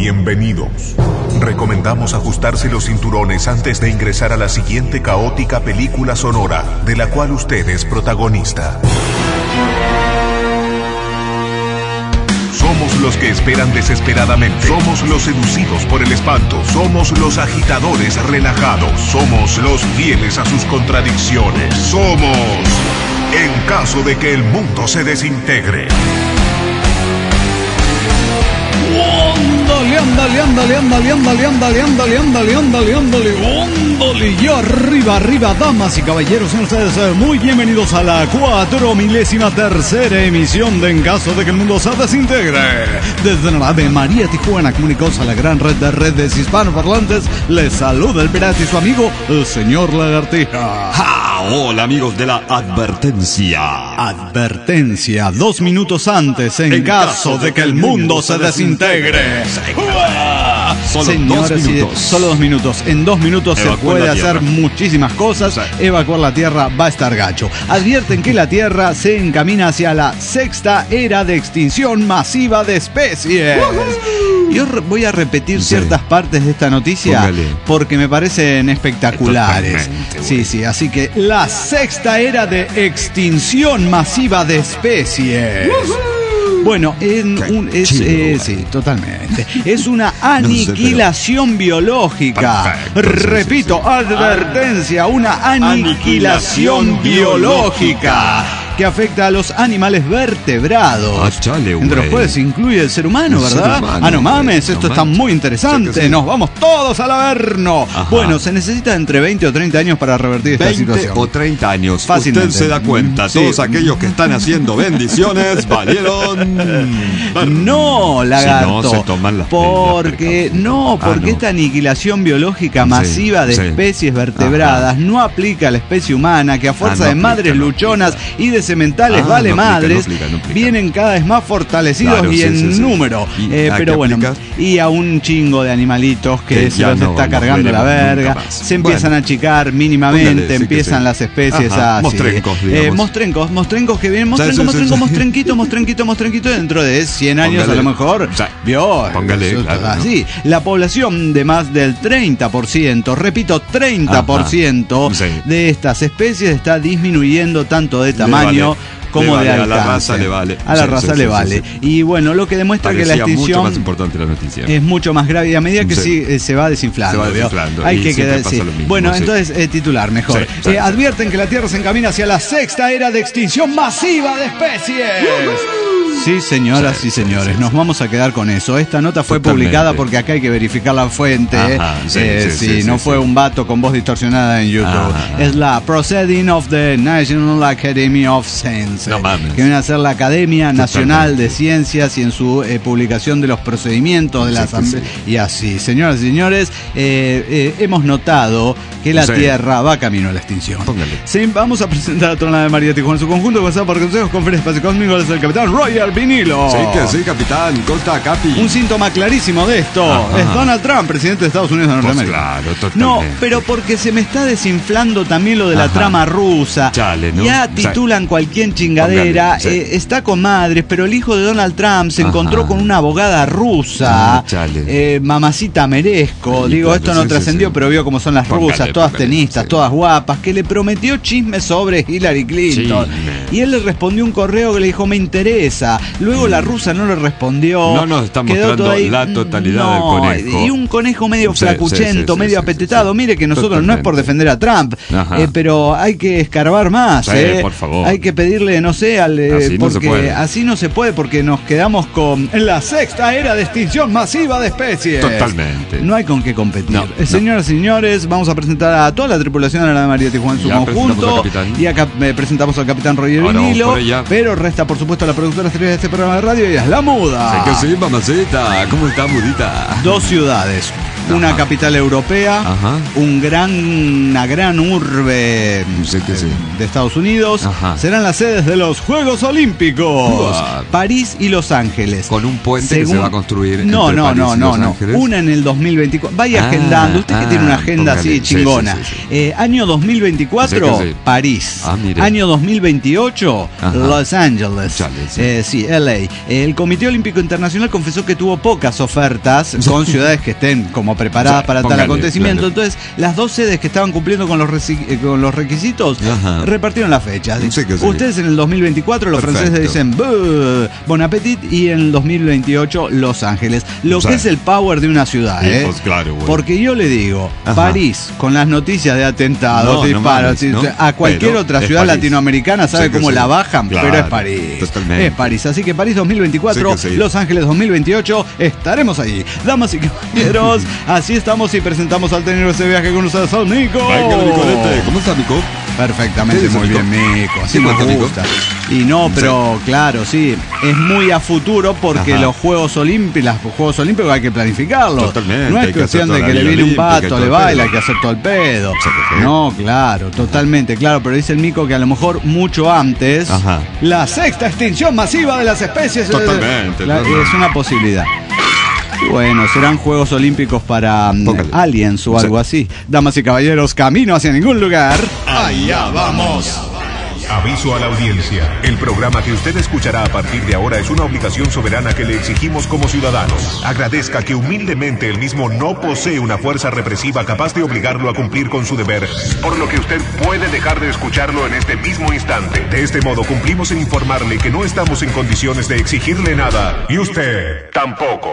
bienvenidos. Recomendamos ajustarse los cinturones antes de ingresar a la siguiente caótica película sonora, de la cual usted es protagonista. Somos los que esperan desesperadamente. Somos los seducidos por el espanto. Somos los agitadores relajados. Somos los fieles a sus contradicciones. Somos En Caso de que el Mundo se Desintegre. Ándale, y arriba, damas y caballeros, sean ustedes muy bienvenidos a la 4.000.003ª emisión de En Caso de que el Mundo se Desintegre. Desde la nave María Tijuana, comunicados a la gran red de redes hispanoparlantes, les saluda el pirata y su amigo, el señor Lagartija. ¡Ja! Hola amigos de la advertencia. Advertencia, 2 minutos antes, en caso de que el mundo se desintegre. Solo 2 minutos. Solo 2 minutos. En 2 minutos se puede hacer muchísimas cosas. Evacuar la Tierra va a estar gacho. Advierten que la Tierra se encamina hacia la 6ª era de extinción masiva de especies. Yo voy a repetir ciertas partes de esta noticia porque me parecen espectaculares. Sí, así que la 6ª era de extinción masiva de especies. Bueno, sí, totalmente. Es una aniquilación biológica. Repito, advertencia, una aniquilación biológica que afecta a los animales vertebrados. Entre los cuales se incluye el ser humano, ¿verdad? No mames, esto está muy interesante. Nos vamos todos al averno. Bueno, se necesita entre 20 o 30 años para revertir esta situación. 20 o 30 años. Fácilmente. Usted se da cuenta, todos aquellos que están haciendo bendiciones valieron. No, lagarto. Si no, se toman las porque esta aniquilación biológica masiva de especies vertebradas no aplica a la especie humana, que a fuerza de madres luchonas y de sementales madres, vienen cada vez más fortalecidos y en número. Pero bueno, y a un chingo de animalitos que se los está cargando la verga. Se empiezan a achicar mínimamente, empiezan las especies a... Mostrencos, mostrencos que vienen, mostrenquito, dentro de 100 años a lo mejor. Así, la población de más del 30%, repito, 30% de estas especies está disminuyendo tanto de tamaño como de alcance. A la raza le vale. A la raza le vale. Y bueno, lo que demuestra que la extinción mucho más importante la noticia. Es mucho más grave y a medida que se va desinflando. Hay que quedar así. Bueno, entonces titular mejor. Advierten que la Tierra se encamina hacia la 6ª era de extinción masiva de especies. Sí, señoras y señores, nos vamos a quedar con eso. Esta nota fue publicada porque acá hay que verificar la fuente. No fue un vato con voz distorsionada en YouTube. Es la Proceeding of the National Academy of Sciences, que viene a ser la Academia Nacional de Ciencias, y en su publicación de los procedimientos de la Asamblea. Y así, señoras y señores, hemos notado que la Tierra va camino a la extinción. Vamos a presentar a toda la de María Tijuana en su conjunto, pasado por consejos, conferencias, espacio cósmico, es el capitán Roger Vinilo. Sí, capitán, corta, capi. Un síntoma clarísimo de esto es Donald Trump, presidente de Estados Unidos de Norteamérica. Claro, totalmente. No, pero porque se me está desinflando también lo de la trama rusa. Ya titulan cualquier chingadera. Está con madres, pero el hijo de Donald Trump se encontró con una abogada rusa. Mamacita merezco. Digo, esto no trascendió, pero vio cómo son las rusas, todas tenistas, todas guapas, que le prometió chismes sobre Hillary Clinton. Y él le respondió un correo que le dijo, me interesa. Luego la rusa no le respondió. No nos está mostrando la totalidad del conejo. Y un conejo medio flacuchento, medio apetetado. Mire que nosotros no es por defender a Trump, pero hay que escarbar más. Por favor. Hay que pedirle, no sé, porque así no se puede, porque nos quedamos con la 6ª era de extinción masiva de especies. Totalmente. No hay con qué competir. Señoras y señores, vamos a presentar a toda la tripulación de la nave María Tijuana en su conjunto. Y acá presentamos al capitán Roger Vinilo. Pero resta, por supuesto, la productora estrella de este programa de radio, y es la muda. Sí, mamacita. ¿Cómo está, mudita? 2 ciudades. una capital europea, una gran urbe de Estados Unidos. Serán las sedes de los Juegos Olímpicos. París y Los Ángeles. Con un puente que se va a construir. No. Una en el 2024. Vaya agendando. Usted que tiene una agenda así chingona. Año 2024, París. Año 2028, Los Ángeles. LA. El Comité Olímpico Internacional confesó que tuvo pocas ofertas con ciudades que estén como preparadas para tal acontecimiento. Entonces, las dos sedes que estaban cumpliendo con los requisitos repartieron las fechas. Ustedes en el 2024, los franceses dicen Bon Appetit, y en el 2028, Los Ángeles. Lo que es el power de una ciudad, pues claro, bueno. Porque yo le digo, París, con las noticias de atentados, disparos, a cualquier otra ciudad latinoamericana sabe cómo la bajan, pero es París. Totalmente. Es París. Así que París 2024, Los Ángeles 2028, estaremos ahí. Damas y caballeros, así estamos y presentamos al tener ese viaje con ustedes al Nico. ¿Cómo está, Nico? Perfectamente, muy bien, Mico. Así me gusta. Y no, pero claro, sí, es muy a futuro porque los Juegos Olímpicos hay que planificarlos. Totalmente. No es cuestión de que le viene un vato, le baila, hay que hacer todo el pedo. No, claro, totalmente, claro, pero dice el Mico que a lo mejor mucho antes, la sexta extinción masiva de las especies. Totalmente. Es una posibilidad. Bueno, serán Juegos Olímpicos para aliens o algo así. Damas y caballeros, camino hacia ningún lugar. Allá vamos. Aviso a la audiencia. El programa que usted escuchará a partir de ahora es una obligación soberana que le exigimos como ciudadanos. Agradezca que humildemente el mismo no posee una fuerza represiva capaz de obligarlo a cumplir con su deber, por lo que usted puede dejar de escucharlo en este mismo instante. De este modo cumplimos en informarle que no estamos en condiciones de exigirle nada, y usted tampoco.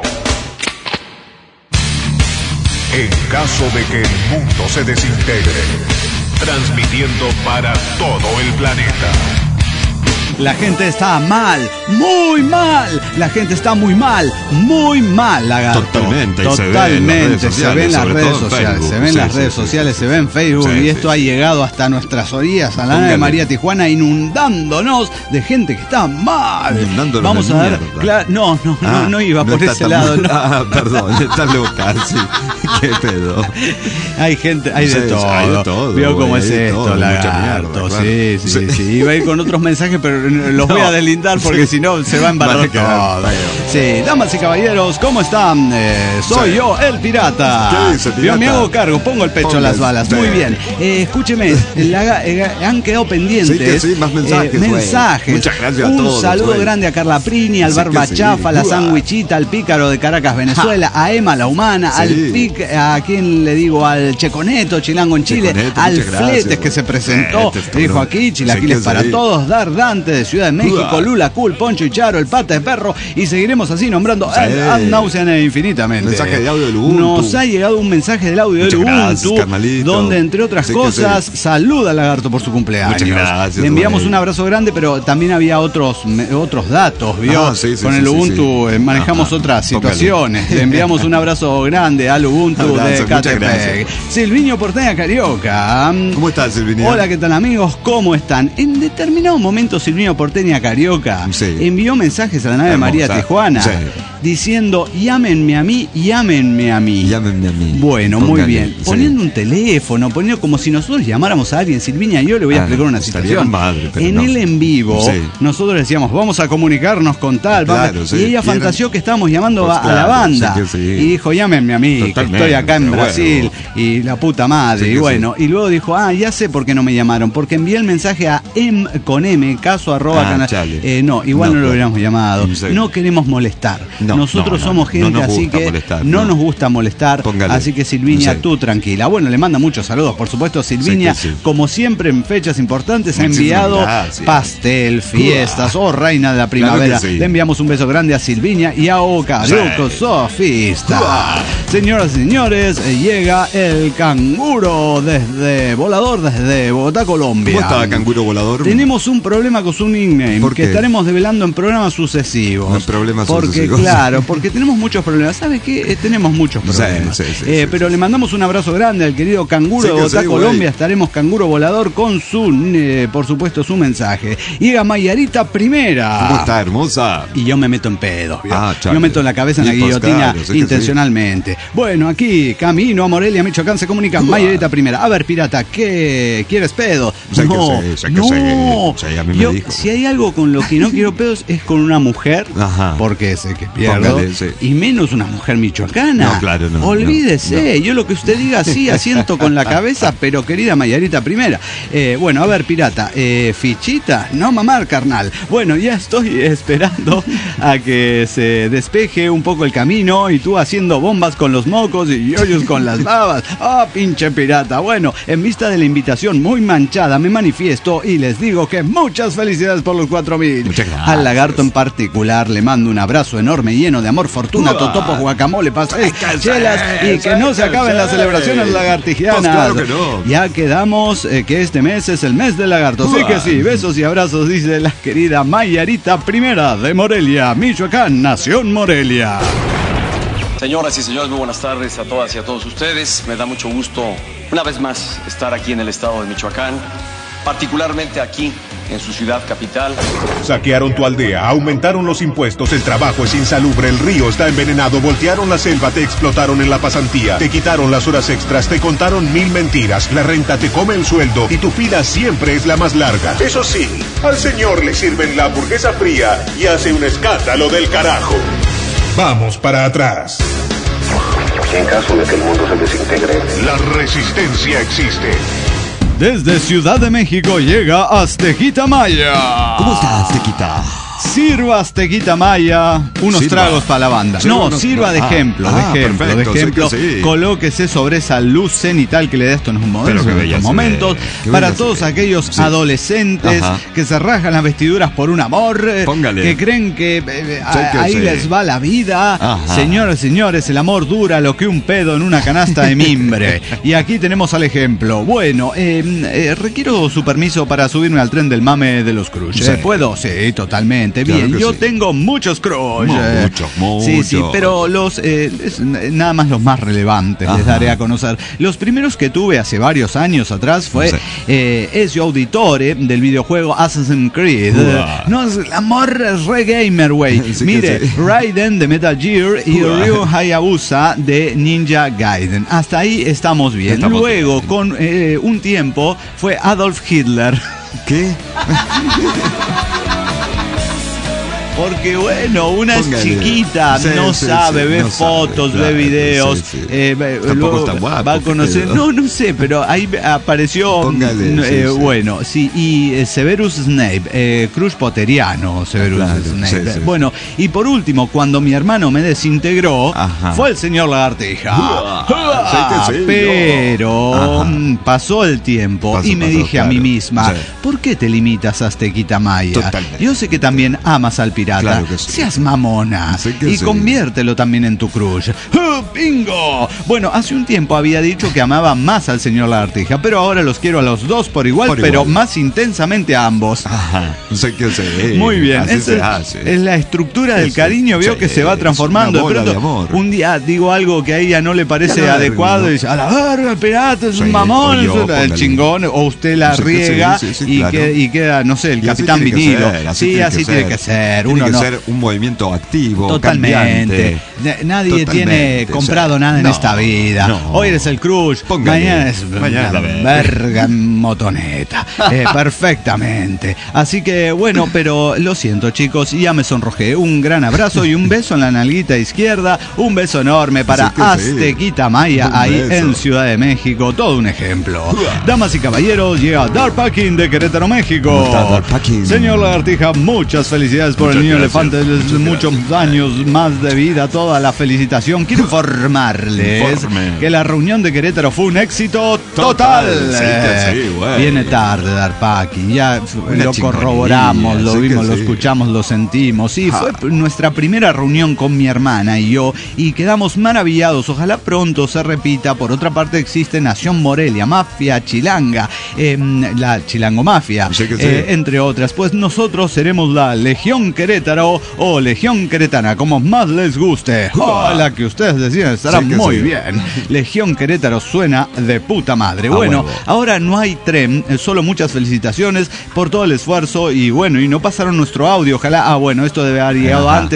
En caso de que el mundo se desintegre, transmitiendo para todo el planeta. La gente está mal, muy mal. La gente está muy mal, lagarto. Totalmente. Se ve en las redes sociales. Se ve en las redes sociales, se ve en Facebook. Y esto ha llegado hasta nuestras orillas, a la nave de María Tijuana, inundándonos de gente que está mal. Vamos a ver. No iba por ese lado. Perdón, está loca, sí. Qué pedo. Hay gente, hay de todo. Vio cómo es esto, lagarto. Sí. Iba a ir con otros mensajes, pero los voy a deslindar porque si no se va a embarrar todo. Sí, damas y caballeros, ¿cómo están? Soy yo, el pirata. ¿Qué dice, pirata? Yo me hago cargo, pongo el pecho a las balas. Muy bien. Escúcheme, han quedado pendientes. Sí, más mensajes. Muchas gracias a todos. Un saludo grande a Carla Prini, al Barba Chafa, a la Sandwichita, al Pícaro de Caracas, Venezuela, a Emma la Humana, a quien le digo, al Checoneto, Chilango en Chile, al Fletes que se presentó, dijo aquí, Chilaquiles para todos, Dar Dante de Ciudad de México, Lula Cool, Poncho y Charo, el Pata de Perro, y seguiremos así nombrando ad nauseam infinitamente. Mensaje de audio del Ubuntu. Nos ha llegado un mensaje del audio del Ubuntu, donde entre otras cosas saluda al lagarto por su cumpleaños. Muchas gracias. Le enviamos un abrazo grande, pero también había otros datos, ¿vio? Con el Ubuntu manejamos otras situaciones. Le enviamos un abrazo grande al Ubuntu de Catepec. Silviño Porteña Carioca. ¿Cómo estás, Silviño? Hola, ¿qué tal, amigos? ¿Cómo están? En determinado momento Silviño Porteña Carioca envió mensajes a la nave de María Tijuana diciendo llámenme a mí. Bueno, muy bien. Poniendo un teléfono, poniendo como si nosotros llamáramos a alguien. Silviña, yo le voy a explicar una situación. En el en vivo, nosotros decíamos, vamos a comunicarnos con tal. Y ella fantaseó que estábamos llamando a la banda. Y dijo, llámenme a mí, que estoy acá en Brasil. Y la puta madre. Y bueno, y luego dijo, ya sé por qué no me llamaron. Porque envié el mensaje a con M, caso @ canal. No, igual no lo hubiéramos llamado. No queremos molestar. Nosotros somos gente así que no nos gusta molestar. Así que Silviña, tú tranquila. Bueno, le manda muchos saludos, por supuesto. Silviña, como siempre en fechas importantes, ha enviado pastel, fiestas, reina de la primavera. Le enviamos un beso grande a Silviña y a Carioca Sofista. Señoras y señores, llega el canguro volador desde Bogotá, Colombia. ¿Cómo está, canguro volador? Tenemos un problema con su nickname que estaremos develando en programas sucesivos. Porque tenemos muchos problemas. ¿Sabes qué? Tenemos muchos problemas. Pero le mandamos un abrazo grande al querido canguro de Bogotá, Colombia. Estaremos canguro volador con por supuesto, su mensaje. Llega Mayarita Primera. ¿Cómo está, hermosa? Y yo me meto en pedos. Yo meto la cabeza en la guillotina intencionalmente. Bueno, aquí, camino a Morelia, Michoacán, se comunica Mayarita Primera. A ver, pirata, ¿qué quieres pedo? No, a mí me dijo. Si hay algo con lo que no quiero pedos es con una mujer, porque sé que pierdo, y menos una mujer michoacana. No, claro, no. Olvídese, yo lo que usted diga sí asiento con la cabeza, pero querida Mayarita Primera. Bueno, a ver, pirata, fichita, no mamar, carnal. Bueno, ya estoy esperando a que se despeje un poco el camino y tú haciendo bombas con los mocos y yoyos con las babas. ¡Ah, pinche pirata! Bueno, en vista de la invitación muy manchada, me manifiesto y les digo que muchas felicidades por los 4,000. Muchas gracias. Al lagarto en particular le mando un abrazo enorme, lleno de amor, fortuna, totopo, guacamole, pastel, chelas y que no se acaben las celebraciones lagartigianas. Pues claro que no. Ya quedamos que este mes es el mes del lagarto. Sí que sí, besos y abrazos, dice la querida Mayarita Primera de Morelia, Michoacán, Nación Morelia. Señoras y señores, muy buenas tardes a todas y a todos ustedes. Me da mucho gusto, una vez más, estar aquí en el estado de Michoacán, particularmente aquí, en su ciudad capital. Saquearon tu aldea, aumentaron los impuestos, el trabajo es insalubre, el río está envenenado, voltearon la selva, te explotaron en la pasantía, te quitaron las horas extras, te contaron 1000 mentiras, la renta te come el sueldo y tu fila siempre es la más larga. Eso sí, al señor le sirven la hamburguesa fría y hace un escándalo del carajo. Vamos para atrás. En caso de que el mundo se desintegre, La resistencia existe. Desde Ciudad de México llega Aztequita Maya. ¿Cómo estás, Aztequita? Sirva Aztequita Maya unos tragos para la banda. Sirva de ejemplo, perfecto, sí. Colóquese sobre esa luz cenital que le da estos momentos para todos aquellos adolescentes que se rasgan las vestiduras por un amor, que creen que ahí les va la vida. Señores, el amor dura lo que un pedo en una canasta de mimbre. Y aquí tenemos al ejemplo. Bueno, requiero su permiso para subirme al tren del mame de los crush. ¿Puedo? Sí, totalmente. Bien, claro yo sí. tengo muchos crush. Muchos. Sí, pero nada más los más relevantes les daré a conocer. Los primeros que tuve hace varios años atrás fue Ezio Auditore del videojuego Assassin's Creed. No, es amor re gamer, güey. Mire, Raiden de Metal Gear y Ryu Hayabusa de Ninja Gaiden. Hasta ahí estamos bien. Luego, con un tiempo, fue Adolf Hitler. ¿Qué? Porque bueno, una es chiquita, no sabe, ve fotos, ve videos, tampoco es tan guapo, va a conocer, no sé, pero ahí apareció, bueno, sí, y Severus Snape, Crush Potteriano, Severus Snape. Sí. Bueno, y por último, cuando mi hermano me desintegró, fue el señor Lagartija. Pero pasó el tiempo y me dije a mí misma, ¿por qué te limitas a Aztequita Maya? Totalmente. Yo sé que también amas al pirata. Claro que sí. Seas mamona y conviértelo también en tu crush. ¡Bingo! Bueno, hace un tiempo había dicho que amaba más al señor Lagartija, pero ahora los quiero a los dos por igual, pero más intensamente a ambos. Muy bien, esa es la estructura del cariño, vio que se va transformando. De pronto, un día digo algo que a ella no le parece adecuado y dice, a la verga, el pirata es un mamón, el chingón, o usted la riega y queda, no sé, el capitán vinilo. Sí, así tiene que ser. Tiene que ser un movimiento activo, totalmente. Nadie tiene comprado nada en esta vida. Hoy eres el crush, mañana es la verga motoneta. Perfectamente. Así que bueno, pero lo siento, chicos, ya me sonrojé. Un gran abrazo y un beso en la nalguita izquierda. Un beso enorme para Aztequita Maya ahí en Ciudad de México. Todo un ejemplo. Damas y caballeros, llega Dark Packing de Querétaro, México. Señor Lagartija, muchas felicidades por el niño elefante, muchos años más de vida, toda la felicitación. Quiero informarles que la reunión de Querétaro fue un éxito total. Viene tarde Dark Packing, ya lo corroboramos, lo vimos, lo escuchamos, lo sentimos. Sí, fue nuestra primera reunión con mi hermana y yo y quedamos maravillados. Ojalá pronto se repita. Por otra parte existe Nación Morelia, Mafia Chilanga, la Chilango Mafia, entre otras. Pues nosotros seremos la Legión Querétaro o Legión Queretana, como más les guste. La que ustedes decían estará muy bien. Legión Querétaro suena de puta madre. Bueno, ahora no hay tren, solo muchas felicitaciones por todo el esfuerzo y bueno, y no pasaron nuestro audio. Ojalá, esto debe haber llegado antes.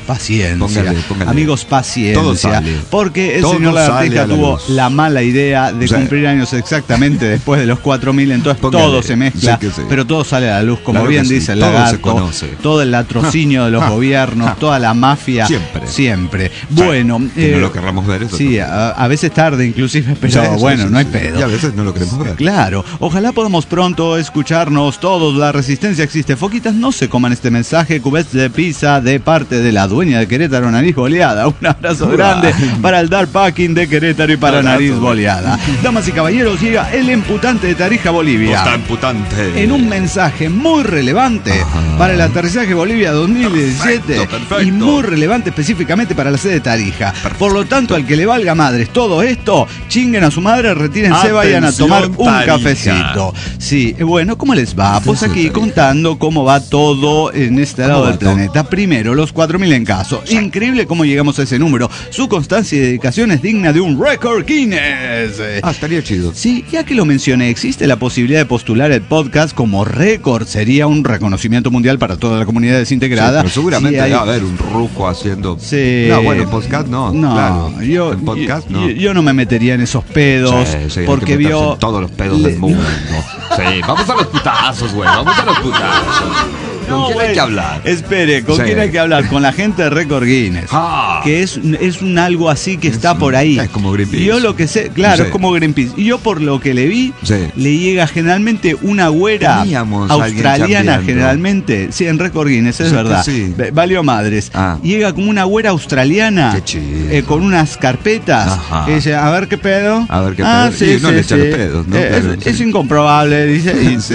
paciencia. Póngale. Amigos, paciencia. Porque el señor Lagartija tuvo la mala idea de cumplir años exactamente después de los 4000, entonces todo se mezcla, pero todo sale a la luz, como bien dice el Lagarto, todo el latrocinio de los gobiernos, toda la mafia, siempre. Bueno, que no lo querramos ver. Sí, a veces tarde inclusive, pero bueno, no hay pedo. Y a veces no lo queremos ver. Claro, ojalá podamos pronto escucharnos todos. La resistencia existe. Foquitas, no se coman este mensaje. Cubets de pizza de parte de la dueña de Querétaro, Nariz Boleada. Un abrazo grande para el Dark Packing de Querétaro y para Nariz Boleada. Damas y caballeros, llega el emputante de Tarija, Bolivia. Emputante. En un mensaje muy relevante para el aterrizaje Bolivia 2017 perfecto. Y muy relevante específicamente para la sede de Tarija. Por lo tanto, al que le valga madres todo esto, chinguen a su madre, retírense, vayan a tomar un cafecito. Sí, bueno, ¿cómo les va? Pues aquí contando cómo va todo en este lado del planeta. Primero, los 4000 en caso. Increíble cómo llegamos a ese número. Su constancia y dedicación es digna de un récord Guinness. Estaría chido. Sí, ya que lo mencioné, existe la posibilidad de postular el podcast como récord. Sería un reconocimiento mundial para toda la comunidad desintegrada. Sí, pero seguramente va a haber un ruco haciendo... Sí. No, bueno, podcast no. Claro. Yo no me metería en esos pedos, porque vio... todos los pedos del mundo. Sí, vamos a los putazos, güey. Vamos a los putazos. ¿Con quién hay que hablar? Espere, ¿con quién hay que hablar? Con la gente de Récord Guinness. Que es un algo así que está por ahí. Es como Greenpeace. Y yo lo que sé, claro, es como Greenpeace. Y yo por lo que le vi, le llega generalmente una güera australiana, generalmente. Sí, en Récord Guinness, es verdad. Sí. Valió madres. Llega como una güera australiana con unas carpetas. Y dice, a ver qué pedo. A ver qué pedo. Sí, y no le echan pedos, ¿no? Es incomprobable, dice.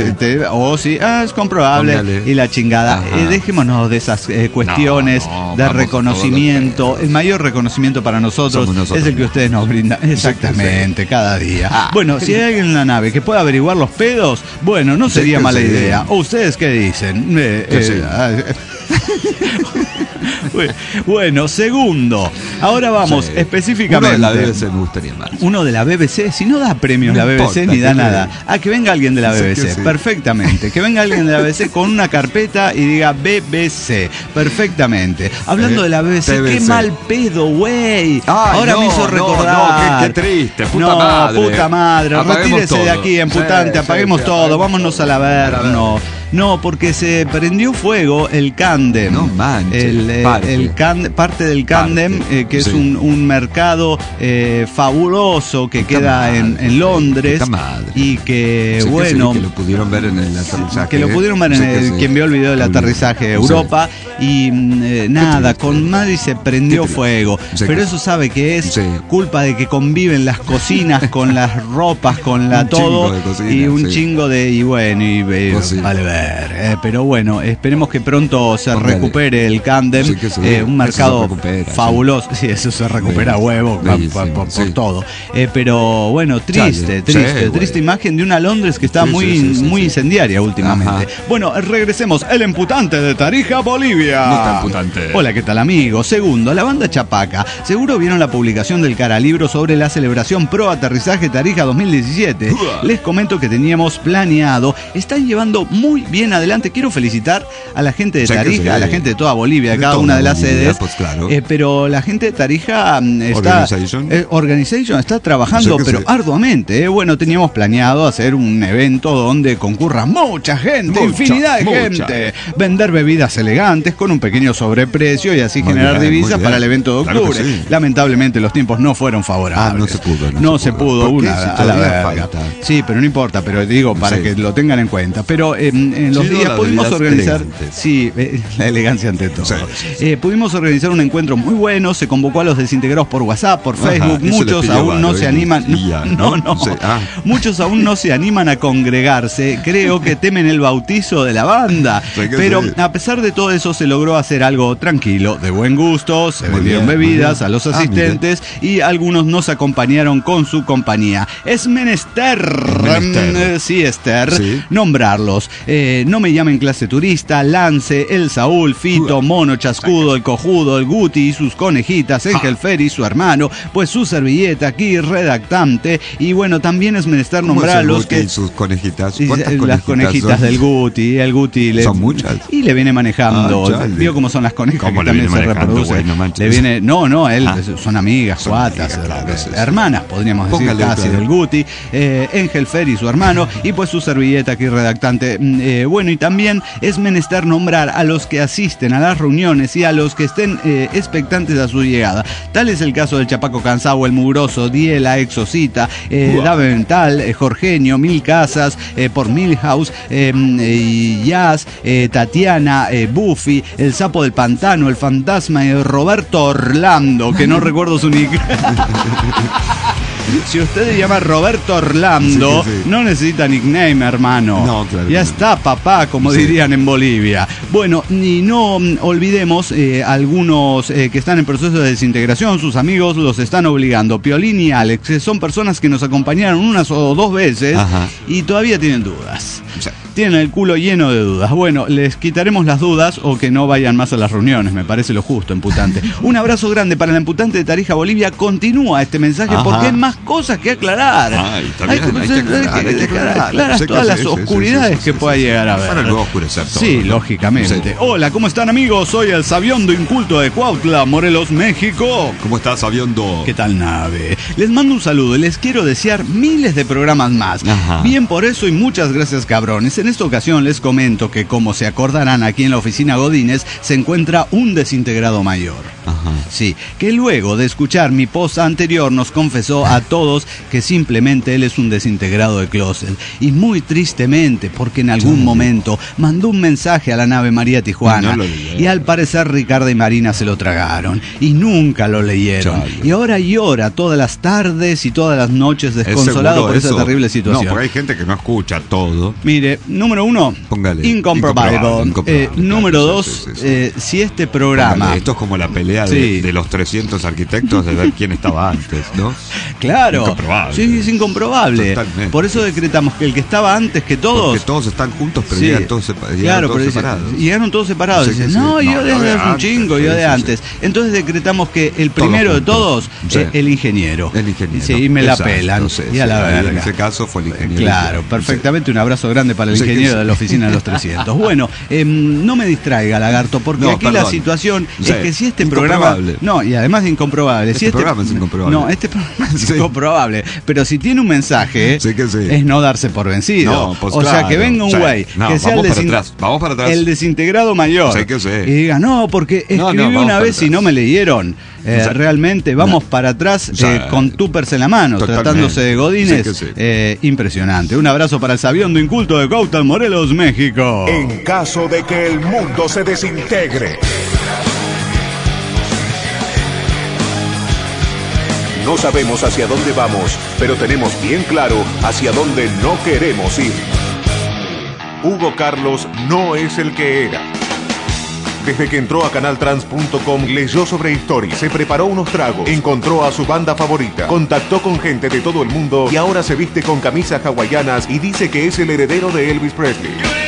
Es comprobable. Póngale. Y la chingada. Dejémonos de esas cuestiones de reconocimiento. El mayor reconocimiento para nosotros es el que ustedes nos brindan. Exactamente, cada día. Bueno, si hay alguien en la nave que pueda averiguar los pedos, bueno, no sería mala idea. ¿O ustedes qué dicen? Bueno, segundo. Ahora vamos específicamente. Uno de la BBC me gustaría más. Uno de la BBC, si no da premios la BBC ni da nada. Que venga alguien de la BBC, perfectamente. Que venga alguien de la BBC con una carpeta y diga BBC, perfectamente. Hablando de la BBC, qué mal pedo, güey. Ahora me hizo recordar. Qué triste, puta madre. Retírese de aquí, emputante, apaguemos todo, vámonos al averno. No, porque se prendió fuego el Camden. No manches. Parte del Camden, que es un mercado fabuloso que queda en Londres. Y que, bueno. Que lo pudieron ver en el aterrizaje. Que lo pudieron ver quien vio el video del aterrizaje de Europa. Y nada, con Madrid se prendió fuego. Pero eso sabe que es culpa de que conviven las cocinas con las ropas, con la todo. Y un chingo de. Y bueno, vale ver. Pero bueno, esperemos que pronto se recupere el Camden, un mercado fabuloso. Sí, eso se recupera huevo por todo. Pero bueno, triste imagen de una Londres que está muy incendiaria últimamente. Bueno, regresemos. El emputante de Tarija, Bolivia. No está emputante. Hola, ¿qué tal, amigos? Segundo, la banda Chapaca. Seguro vieron la publicación del Caralibro sobre la celebración pro aterrizaje Tarija 2017. Les comento que teníamos planeado. Están llevando muy bien adelante. Quiero felicitar a la gente de Tarija, a la gente de toda Bolivia, de cada una de las sedes. Pues claro. Pero la gente de Tarija está trabajando, pero arduamente. Bueno, teníamos planeado hacer un evento donde concurra mucha gente, infinidad de gente. Vender bebidas elegantes con un pequeño sobreprecio y así generar divisas para el evento de octubre. Claro, lamentablemente los tiempos no fueron favorables. No se pudo. A la verga. Sí, pero no importa, pero digo para que lo tengan en cuenta. Pero en los días pudimos organizar la elegancia ante todo. Pudimos organizar un encuentro muy bueno. Se convocó a los desintegrados por WhatsApp, por Facebook. Muchos aún no se animan. Muchos aún no se animan a congregarse. Creo que temen el bautizo de la banda. Pero a pesar de todo eso se logró hacer algo tranquilo, de buen gusto. Se vendieron bebidas a los asistentes y algunos nos acompañaron con su compañía. Es menester nombrarlos. No me llamen clase turista, Lance, el Saúl, Fito, Mono, Chascudo, el Cojudo, el Guti y sus conejitas, Ángel Feri, su hermano, pues su servilleta aquí, redactante. Y bueno, también es menester nombrar a los que... ¿Y sus conejitas? Las conejitas del Guti. El Guti son muchas. Y le viene manejando. ¿Vio cómo son las conejas que también se reproducen? Le viene... No, él son amigas, cuatas, hermanas, podríamos decir casi, del Guti. Ángel Feri, su hermano, y pues su servilleta aquí, redactante. Bueno, y también es menester nombrar a los que asisten a las reuniones y a los que estén expectantes a su llegada. Tal es el caso del Chapaco Cansado, el Mugroso, Diela, Exosita, Dave Mental, Jorgenio, Mil Casas, por Milhouse, Jazz, Tatiana, Buffy, el Sapo del Pantano, el Fantasma, Roberto Orlando, que no recuerdo su nick. Si usted se llama Roberto Orlando, no necesita nickname, hermano. No, claro. Ya está, papá, como dirían en Bolivia. Bueno, y no olvidemos algunos que están en proceso de desintegración. Sus amigos los están obligando. Piolín y Alex, que son personas que nos acompañaron unas o dos veces y todavía tienen dudas. Tienen el culo lleno de dudas. Bueno, les quitaremos las dudas o que no vayan más a las reuniones. Me parece lo justo, Emputante. Un abrazo grande para el Emputante de Tarija, Bolivia. Continúa este mensaje porque hay más cosas que aclarar. Hay que aclarar todas las oscuridades que pueda llegar a ver. Para luego oscurecer todo. Sí, lógicamente. Sí. Hola, ¿cómo están, amigos? Soy el Sabiondo Inculto de Cuautla, Morelos, México. ¿Cómo estás, Sabiondo? ¿Qué tal, nave? Les mando un saludo y les quiero desear miles de programas más. Bien por eso y muchas gracias, cabrones. En esta ocasión les comento que, como se acordarán, aquí en la oficina Godínez se encuentra un desintegrado mayor. Sí, que luego de escuchar mi post anterior nos confesó a todos que simplemente él es un desintegrado de closet. Y muy tristemente, porque en algún momento mandó un mensaje a la nave María Tijuana y al parecer Ricardo y Marina se lo tragaron y nunca lo leyeron. Y ahora llora todas las tardes y todas las noches desconsolado por esa terrible situación. No, porque hay gente que no escucha todo. Mire, número uno, incomprobable. Número dos, si este programa... Esto es como la pelea de los 300 arquitectos de ver quién estaba antes, ¿no? Claro. Incomprobable. Sí, es incomprobable. Totalmente. Por eso decretamos que el que estaba antes que todos... Porque todos están juntos, pero llegan todos separados. Llegaron todos separados. Dicen, yo de hace un chingo, yo de antes. Entonces decretamos que el primero de todos es el ingeniero. El ingeniero. Sí, y me la pelan. Y a la verga. En ese caso fue el ingeniero. Claro, perfectamente. Un abrazo grande para el ingeniero de la oficina de los 300. Bueno, no me distraiga, lagarto, porque aquí la situación es que si este programa... No, y además incomprobable. Este programa es incomprobable. No, este programa es incomprobable. Pero si tiene un mensaje, es no darse por vencido. No, pues o sea, que venga un güey que sea vamos para atrás. El desintegrado mayor. Y diga, no, porque escribí una vez y no me leyeron. Realmente vamos para atrás con tupers en la mano, tratándose de Godínez. Impresionante. Un abrazo para el Sabiondo Inculto de Cuautla, Morelos, México. En caso de que el mundo se desintegre, no sabemos hacia dónde vamos, pero tenemos bien claro hacia dónde no queremos ir. Hugo Carlos no es el que era. Desde que entró a canaltrans.com, leyó sobre historia, se preparó unos tragos, encontró a su banda favorita, contactó con gente de todo el mundo y ahora se viste con camisas hawaianas y dice que es el heredero de Elvis Presley.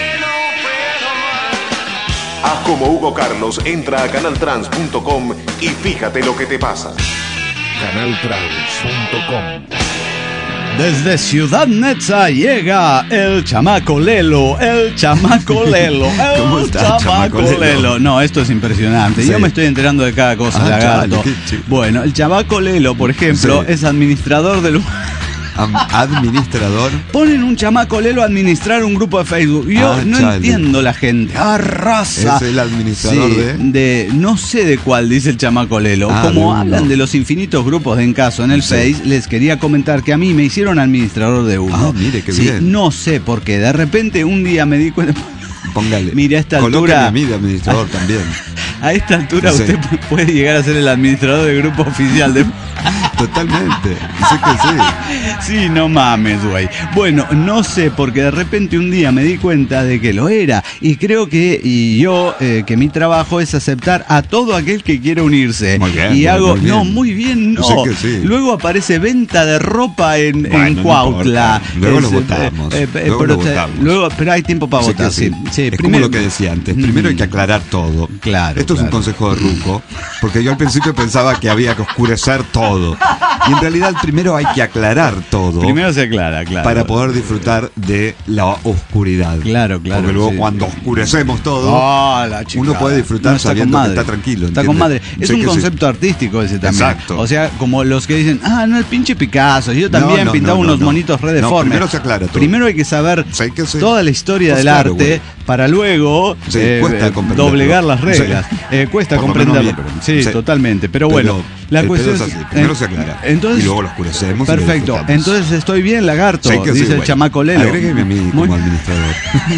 Haz como Hugo Carlos, entra a canaltrans.com y fíjate lo que te pasa. canaltrans.com. Desde Ciudad Netza llega el Chamaco Lelo, ¿Cómo está, Chamaco Lelo? No, esto es impresionante. Yo me estoy enterando de cada cosa, lagarto. Bueno, el Chamaco Lelo, por ejemplo, es administrador del... administrador. Ponen un Chamaco Lelo a administrar un grupo de Facebook. Yo no entiendo la gente. Raza. Es el administrador de no sé de cuál, dice el Chamaco Lelo. Como hablan de los infinitos grupos de Encaso en el Face, les quería comentar que a mí me hicieron administrador de uno. Mire qué bien. No sé por qué. De repente un día me di cuenta. Póngale. Mire, a esta altura. Colóqueme a mí de administrador también. A esta altura usted puede llegar a ser el administrador del grupo oficial de... Totalmente. Sí que sí. Sí, no mames, güey. Bueno, no sé, porque de repente un día me di cuenta de que lo era. Y creo que que mi trabajo es aceptar a todo aquel que quiera unirse. Muy bien, y hago, muy bien. no, muy bien, no. Sí que sí. Luego aparece venta de ropa en Cuautla. Luego lo votamos. Pero hay tiempo para votar, sí. Es primero, como lo que decía antes. Primero hay que aclarar todo. Claro. Esto es un consejo de Ruco, porque yo al principio pensaba que había que oscurecer todo. Y en realidad primero hay que aclarar todo. Primero se aclara, claro. Para poder disfrutar de la oscuridad. Claro. Porque luego cuando oscurecemos todo, uno puede disfrutar sabiendo que está tranquilo. Está con madre. Es un concepto artístico ese también. Exacto. O sea, como los que dicen, no, el pinche Picasso. Yo también pintaba unos monitos re deformes. Primero se aclara todo. Primero hay que saber toda la historia del arte para luego doblegar las reglas. Cuesta comprenderlo. Sí, totalmente. Pero bueno, la cuestión es primero se aclara. Entonces, y luego lo oscurecemos. Perfecto. Entonces estoy bien, lagarto, dice el chamaco Lelo. Agrégueme a mí como administrador.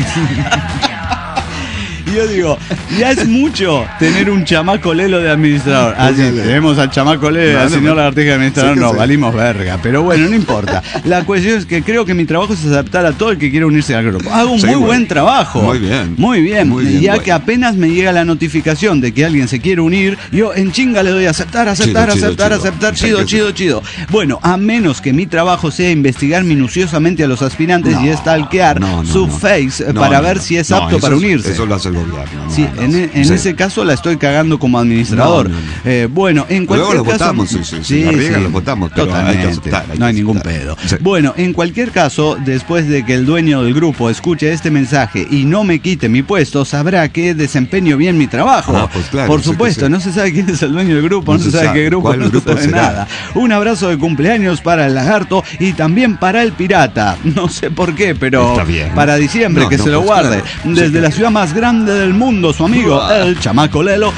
Y yo digo, ya es mucho tener un chamaco Lelo de administrador. Así tenemos al chamaco Lelo, al señor Lagartija de administrador, valimos verga. Pero bueno, no importa. La cuestión es que creo que mi trabajo es aceptar a todo el que quiera unirse al grupo. Hago un muy buen trabajo. Muy bien. Ya que apenas me llega la notificación de que alguien se quiere unir, yo en chinga le doy a aceptar. Chido. Bueno, a menos que mi trabajo sea investigar minuciosamente a los aspirantes y stalkear su face para ver si es apto para unirse. Eso lo hace el gobierno. Sí, en ese caso la estoy cagando como administrador. Bueno, en cualquier luego caso... Luego los votamos, si la riegan los votamos, pero totalmente, hay que aceptar. No hay ningún pedo. Sí. Bueno, en cualquier caso, después de que el dueño del grupo escuche este mensaje y no me quite mi puesto, sabrá que desempeño bien mi trabajo. Pues claro, por supuesto, no se sabe quién es el dueño del grupo, no se sabe qué grupo, no se sabe nada. Un abrazo de cumpleaños para el lagarto y también para el pirata. No sé por qué, pero para diciembre que se lo guarde. Claro. Desde la ciudad más grande del mundo, su amigo, el chamaco Lelo.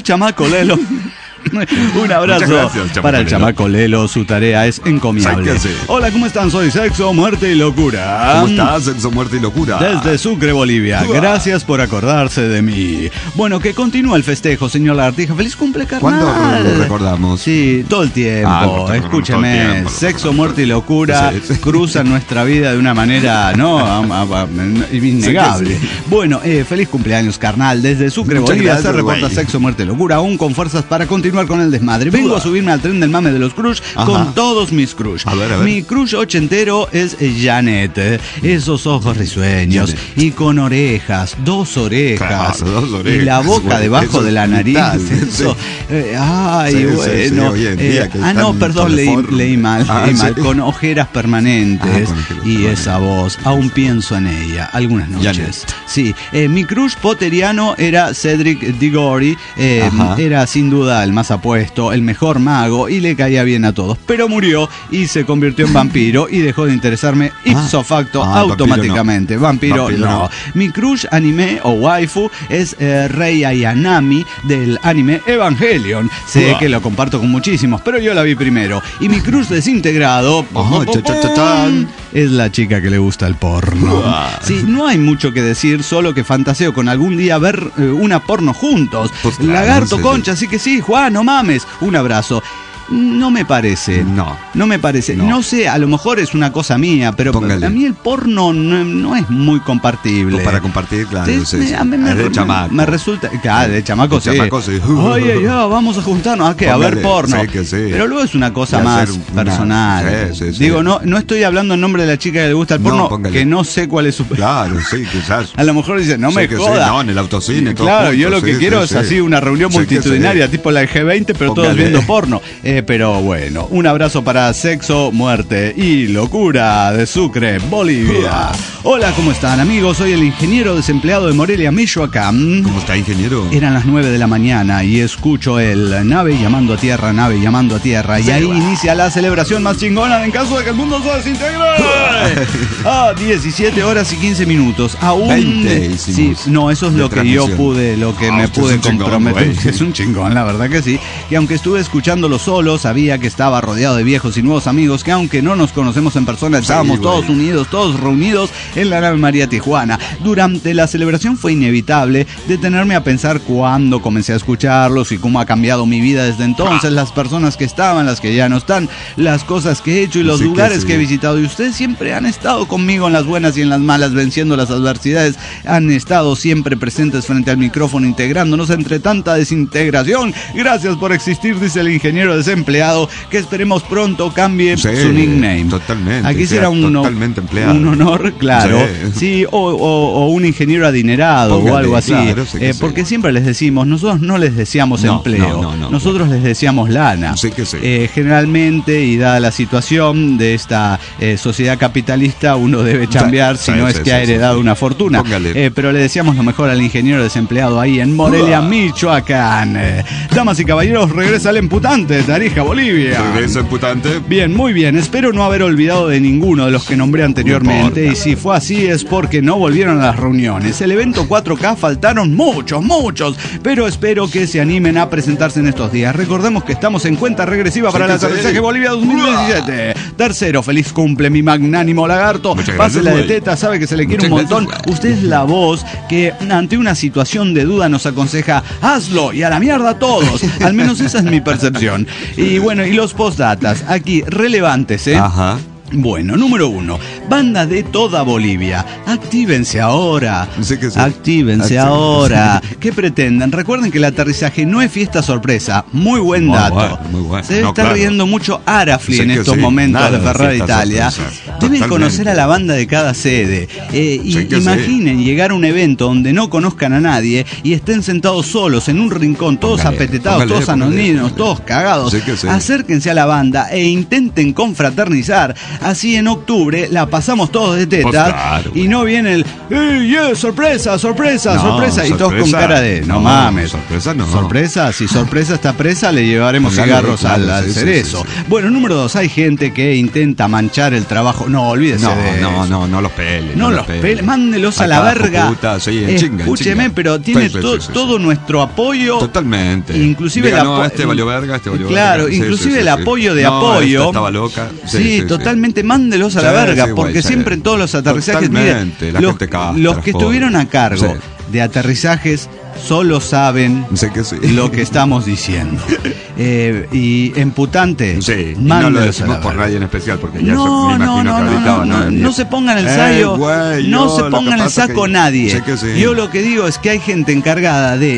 Un abrazo para el chamaco Lelo, su tarea es encomiable. Hola, ¿cómo están? Soy Sexo, Muerte y Locura. ¿Cómo estás, Sexo, Muerte y Locura? Desde Sucre, Bolivia. Gracias por acordarse de mí. Bueno, que continúa el festejo, señor Lagartija. ¡Feliz cumple, carnal! ¿Cuándo lo recordamos? Sí, todo el tiempo. Escúcheme, Sexo, Muerte y Locura cruzan nuestra vida de una manera, innegable. Bueno, feliz cumpleaños, carnal. Desde Sucre, Bolivia, se reporta Sexo, Muerte y Locura, aún con fuerzas para continuar con el desmadre. Vengo a subirme al tren del mame de los crush con todos mis crush. A ver. Mi crush ochentero es Janet. Esos ojos risueños y con orejas, dos orejas. Y la boca debajo de la nariz. Perdón, leí mal. Con ojeras permanentes. Y esa voz, aún pienso en ella algunas noches. Janet. Sí, mi crush potteriano era Cedric Diggory. Era sin duda el más apuesto, el mejor mago y le caía bien a todos, pero murió y se convirtió en vampiro y dejó de interesarme ipso facto automáticamente. Vampiro no. Mi crush anime o waifu es Rei Ayanami del anime Evangelion. Sé que lo comparto con muchísimos, pero yo la vi primero. Y mi crush desintegrado es la chica que le gusta el porno. Sí, no hay mucho que decir, solo que fantaseo con algún día ver una porno juntos. Pues claro, Lagarto, Concha, así que sí, Juan, no mames. Un abrazo. No me parece. No me parece. No sé, a lo mejor es una cosa mía, pero a mí el porno no es muy compartible. Pues para compartir, claro. Es de chamaco. Me resulta. Claro, de chamaco sí. Oye, ya, vamos a juntarnos. ¿A qué? A ver porno. Pero luego es una cosa más personal. Digo, no estoy hablando en nombre de la chica que le gusta el porno, que no sé cuál es su. Claro, sí, quizás. A lo mejor dice, no me joda. No, en el autocine. Claro, yo lo que quiero es así una reunión multitudinaria, tipo la G20, pero todos viendo porno. Pero bueno, un abrazo para Sexo, Muerte y Locura de Sucre, Bolivia. Hola, ¿cómo están, amigos? Soy el ingeniero desempleado de Morelia, Michoacán. ¿Cómo está, ingeniero? Eran las 9 de la mañana y escucho el nave llamando a tierra, nave llamando a tierra. Y ahí inicia la celebración más chingona en caso de que el mundo se desintegre. 17 horas y 15 minutos. Aún 20 sí, no, eso es lo que yo pude, lo que me pude comprometer. Es un chingón, la verdad que sí. Y aunque estuve escuchándolo solo, solo, sabía que estaba rodeado de viejos y nuevos amigos que aunque no nos conocemos en persona, estábamos todos unidos, todos reunidos en la nave María Tijuana. Durante la celebración fue inevitable detenerme a pensar cuándo comencé a escucharlos y cómo ha cambiado mi vida desde entonces, las personas que estaban, las que ya no están, las cosas que he hecho y los lugares que he visitado. Y ustedes siempre han estado conmigo en las buenas y en las malas, venciendo las adversidades, han estado siempre presentes frente al micrófono, integrándonos entre tanta desintegración. Gracias por existir, dice el ingeniero desempleado, que esperemos pronto cambie su nickname. Totalmente. Aquí será un honor, claro. Sí, o un ingeniero adinerado. Póngale, o algo así. Claro, porque siempre les decimos, nosotros no les deseamos empleo, nosotros les deseamos lana. Generalmente, y dada la situación de esta sociedad capitalista, uno debe chambear, si no es que ha heredado una fortuna. Pero le deseamos lo mejor al ingeniero desempleado ahí en Morelia, Michoacán. Damas y caballeros, regresa el emputante, Tarija, Bolivia. Regresa el emputante. Bien, muy bien. Espero no haber olvidado de ninguno de los que nombré anteriormente. Y si fue así es porque no volvieron a las reuniones. El evento 4K faltaron muchos, pero espero que se animen a presentarse en estos días. Recordemos que estamos en cuenta regresiva para el aterrizaje Bolivia 2017. Tercero, feliz cumple, mi magnánimo lagarto. Pásela de teta, sabe que se le quiere un montón. Usted es la voz que ante una situación de duda nos aconseja, hazlo y a la mierda todos. Al menos esa es mi percepción. Y bueno, y los postdatas, aquí relevantes, Ajá. Bueno, número 1, banda de toda Bolivia, actívense ahora, actívense ahora. ¿Qué pretenden? Recuerden que el aterrizaje no es fiesta sorpresa, muy buen dato. Muy bueno. Se está riendo mucho Arafli en estos momentos de Ferrari Italia. Deben conocer a la banda de cada sede. Imaginen llegar a un evento donde no conozcan a nadie y estén sentados solos en un rincón, todos apetetados, todos anodinos, todos cagados. Acérquense a la banda e intenten confraternizar. Así en octubre la pasamos todos de tetas y no viene el sorpresa, y todos con cara de no mames. Sorpresa, si sorpresa está presa, le llevaremos cigarros al cerezo. Bueno, número 2, hay gente que intenta manchar el trabajo. No, olvídese de eso. No los pele. No los pele, mándelos a la verga. Escúcheme, pero tiene todo nuestro apoyo. Totalmente. Inclusive este valió verga, Claro, inclusive el apoyo de apoyo. Esta estaba loca. Totalmente. Mándelos a la verga, porque siempre en todos los aterrizajes, miren, los que estuvieron a cargo de aterrizajes solo saben lo que estamos diciendo. Y emputante, no lo decimos por nadie en especial, porque ya me imagino que ahorita no se pongan el sayo, no se pongan el saco nadie. Yo lo que digo es que hay gente encargada de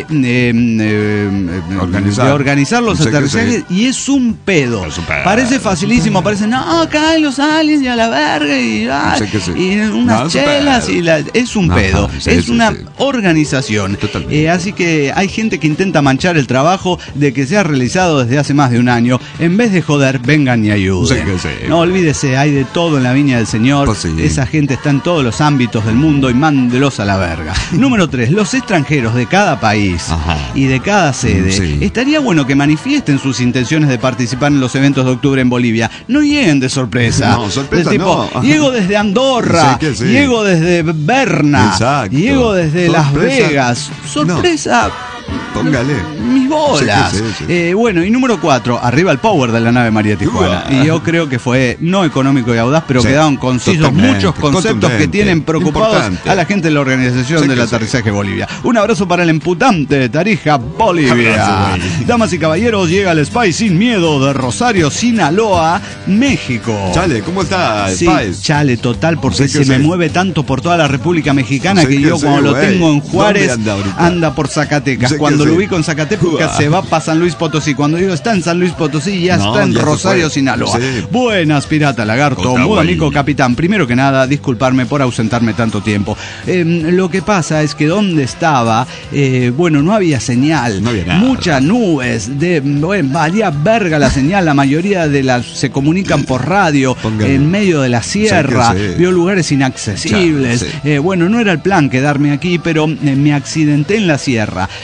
organizar los aterrizajes y es un pedo. Parece facilísimo, parece, no, caen los aliens y a la verga y unas chelas y es un pedo, es una organización. Así que hay gente que intenta manchar el trabajo de que se ha realizado desde hace más de un año. En vez de joder, vengan y ayuden. No olvídese, hay de todo en la viña del Señor. Esa gente está en todos los ámbitos del mundo y mándelos a la verga. Número 3, los extranjeros de cada país y de cada sede. Estaría bueno que manifiesten sus intenciones de participar en los eventos de octubre en Bolivia. No lleguen de sorpresa. No, sorpresa tipo, llego desde Andorra, llego desde Berna, llego desde Las Vegas. Sorpresa. Póngale. Mis bolas. Bueno, y número 4, arriba el power de la nave María Tijuana. Y yo creo que fue no económico y audaz, pero quedaron concisos muchos conceptos que tienen preocupados a la gente de la organización del aterrizaje Bolivia. Un abrazo para el emputante de Tarija, Bolivia. Damas y caballeros, llega el Spy sin miedo de Rosario, Sinaloa, México. Chale, ¿cómo está el Spy? Chale total, porque se me mueve tanto por toda la República Mexicana que yo cuando lo tengo en Juárez anda por Zacatecas. Cuando lo ubico en Zacatecas se va para San Luis Potosí. Cuando digo está en San Luis Potosí, ya está en Rosario, Sinaloa. Buenas, pirata lagarto, muy amigo capitán. Primero que nada, disculparme por ausentarme tanto tiempo. Lo que pasa es que donde estaba, no había señal. No había nada. Muchas nubes. Valía verga la señal. La mayoría de las se comunican por radio. En medio de la sierra. Vio lugares inaccesibles. No era el plan quedarme aquí, pero me accidenté en la sierra. Venía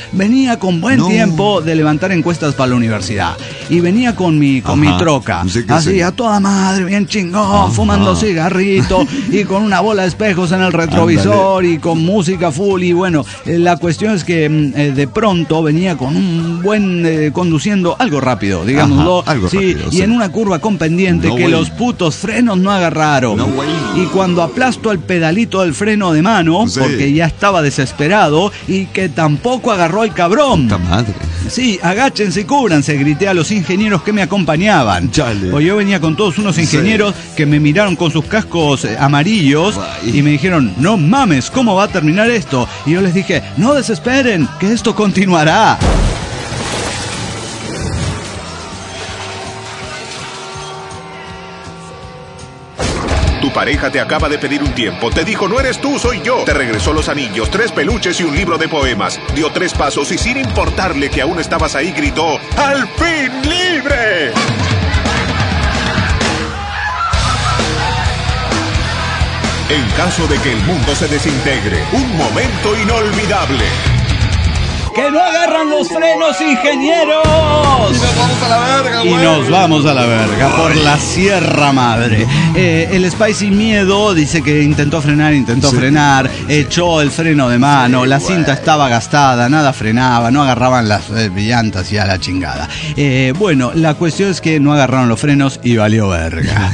venía con buen tiempo de levantar encuestas para la universidad. Y venía con mi troca. Sí, así, sí. a toda madre, bien chingón, fumando cigarrito y con una bola de espejos en el retrovisor y con música full. Y bueno, la cuestión es que de pronto venía con un buen conduciendo algo rápido, digámoslo. Algo rápido, y en una curva con pendiente que los putos frenos no agarraron. Y cuando aplasto al pedalito del freno de mano, porque ya estaba desesperado, y que tampoco agarró el cabrón. ¡Puta madre! Sí, agáchense y cúbranse, grité a los ingenieros que me acompañaban. O yo venía con todos unos ingenieros que me miraron con sus cascos amarillos y me dijeron, no mames, ¿cómo va a terminar esto? Y yo les dije, no desesperen, que esto continuará. Tu pareja te acaba de pedir un tiempo, te dijo no eres tú, soy yo. Te regresó los anillos, 3 peluches y un libro de poemas. Dio 3 pasos y sin importarle que aún estabas ahí gritó, ¡al fin libre! En caso de que el mundo se desintegre, un momento inolvidable. ¡Que no agarran los frenos, ingenieros! ¡Y nos vamos a la verga, güey! Y nos vamos a la verga, por la Sierra Madre. El Spy sin miedo dice que intentó frenar, echó el freno de mano, la cinta estaba gastada, nada frenaba, no agarraban las llantas y a la chingada. Bueno, la cuestión es que no agarraron los frenos y valió verga.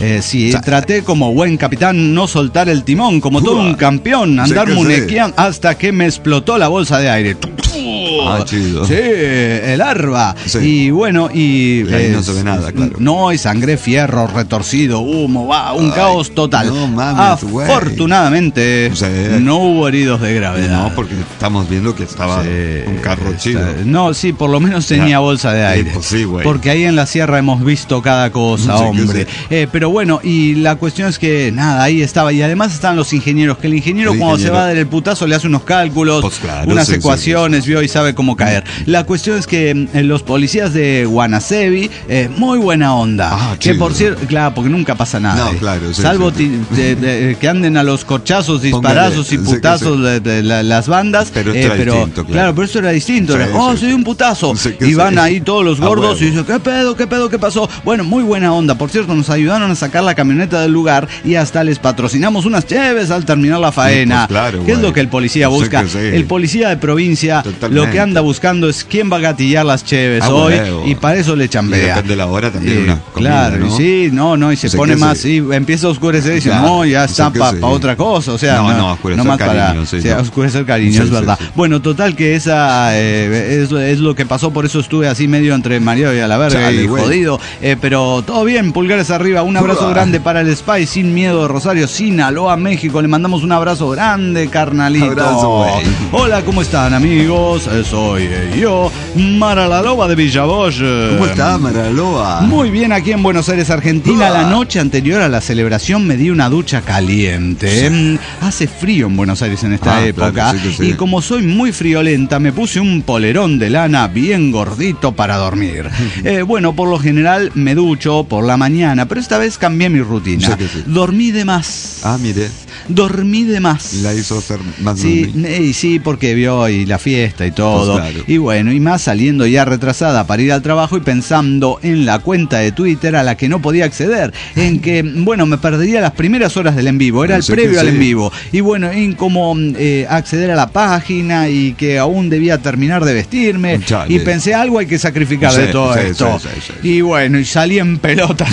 Traté como buen capitán no soltar el timón, como todo un campeón, andar muñequeando hasta que me explotó la bolsa de aire. Chido. Sí, el arba. Sí. Y bueno, y ahí no se ve nada, claro. No, y sangre, fierro, retorcido, humo, un caos total. No mames, afortunadamente no hubo heridos de gravedad. No, porque estamos viendo que estaba un carro chido. No, sí, por lo menos tenía bolsa de aire. Pues sí, güey. Porque ahí en la sierra hemos visto cada cosa, hombre. Pero bueno, y la cuestión es que nada, ahí estaba. Y además estaban los ingenieros, que el ingeniero cuando se va a dar el putazo le hace unos cálculos, pues claro, unas ecuaciones, vio y sabe cómo caer. La cuestión es que los policías de Guanacevi, muy buena onda. Que por cierto, claro, porque nunca pasa nada. No, claro. Salvo que anden a los corchazos, disparazos y putazos de las bandas. Pero distinto, claro, pero eso era distinto. Soy un putazo. Y van ahí todos los gordos y dicen, ¿qué pedo, qué pasó? Bueno, muy buena onda. Por cierto, nos ayudaron a sacar la camioneta del lugar y hasta les patrocinamos unas cheves al terminar la faena. ¿Qué es lo que el policía busca? El policía de provincia lo que anda buscando es quién va a gatillar las cheves hoy, y para eso le chambea. Y depende de la hora también una comida, claro, ¿no? Sí, y se pone más, empieza a oscurecer y dice, ya está para otra cosa, o sea, oscurecer no más cariño, para oscurecer cariño, es verdad. Bueno, total que esa es lo que pasó, por eso estuve así medio entre Mario y a la verga, jodido, pero todo bien, pulgares arriba, un abrazo grande para el Spy sin miedo de Rosario, Sinaloa, México, le mandamos un abrazo grande, carnalito. Abrazo, hola, ¿cómo están, amigos? Soy yo, Maralaloba de Villavoz. ¿Cómo está, Maralaloba? Muy bien, aquí en Buenos Aires, Argentina. La noche anterior a la celebración me di una ducha caliente. Hace frío en Buenos Aires en esta época, claro, y como soy muy friolenta, me puse un polerón de lana bien gordito para dormir. Bueno, por lo general me ducho por la mañana, pero esta vez cambié mi rutina. Dormí de más. Mire. Dormí de más. La hizo ser más. Sí, porque vio y la fiesta y todo. Pues claro. Y bueno, y más saliendo ya retrasada para ir al trabajo y pensando en la cuenta de Twitter a la que no podía acceder. En que, bueno, me perdería las primeras horas del en vivo. Era el previo al en vivo. Y bueno, en cómo acceder a la página y que aún debía terminar de vestirme. Y pensé, algo hay que sacrificar de todo esto. Y bueno, y salí en pelota.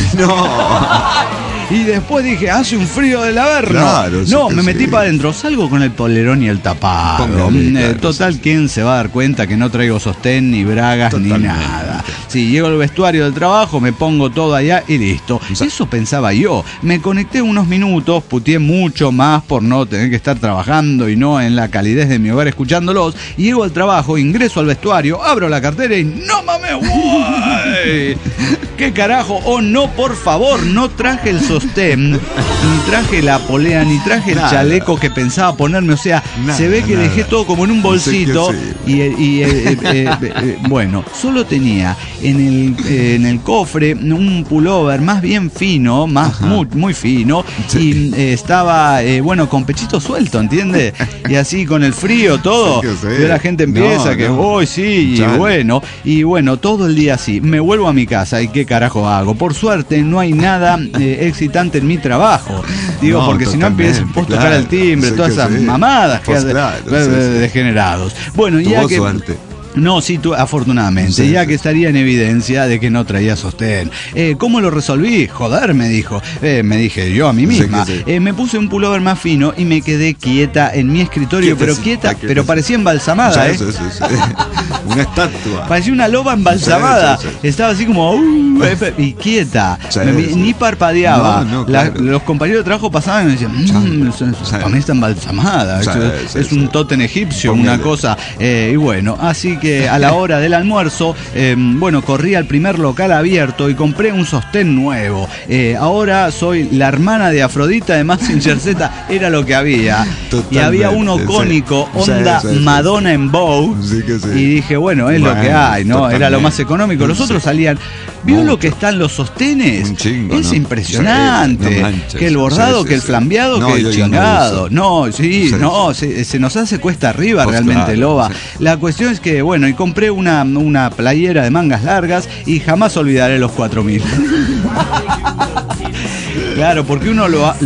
Y después dije, hace un frío del averno. Claro, me metí para adentro. Salgo con el polerón y el tapado. Total, ¿quién se va a dar cuenta que no traigo sostén, ni bragas, ni nada? Sí, llego al vestuario del trabajo, me pongo todo allá y listo. Eso pensaba yo. Me conecté unos minutos, puteé mucho más por no tener que estar trabajando y no en la calidez de mi hogar escuchándolos. Y llego al trabajo, ingreso al vestuario, abro la cartera y ¡no mames, güey! ¿Qué carajo? No, por favor, no traje el sostén sostén, ni traje la polea, ni traje el chaleco que pensaba ponerme, o sea, se ve que dejé todo como en un bolsito bueno, solo tenía en el cofre un pullover más bien fino, muy fino, y estaba, bueno, con pechito suelto, ¿entiendes? Y así con el frío, todo, y la gente empieza y bueno, todo el día así. Me vuelvo a mi casa y qué carajo hago. Por suerte no hay nada excitante en mi trabajo, digo, porque si no empiezas a tocar el timbre, todas esas mamadas que degenerados. Bueno, ya que no, sí, afortunadamente, sí, ya que estaría en evidencia de que no traía sostén. ¿Cómo lo resolví? Joder, me dijo. Me dije yo a mí misma. Me puse un pullover más fino y me quedé quieta en mi escritorio, pero parecía embalsamada, Una estatua. Parecía una loba embalsamada. Estaba así como y quieta. Ni parpadeaba. Los compañeros de trabajo pasaban y me decían, para mí está embalsamada. Es un tótem egipcio, una cosa. Y bueno, así que a la hora del almuerzo, bueno, corrí al primer local abierto y compré un sostén nuevo. Ahora soy la hermana de Afrodita de Mazinger Z, era lo que había. Totalmente, y había uno cónico, onda Madonna en Bow, y dije, bueno, es lo que hay, ¿no? Era lo más económico. Los otros salían. ¿Vio lo que están los sostenes? Un chingo, es impresionante. Que el bordado, que el flambeado, que el chingado. Se nos hace cuesta arriba realmente, loba. La cuestión es que, bueno, y compré una playera de mangas largas y jamás olvidaré los 4.000. Claro, porque uno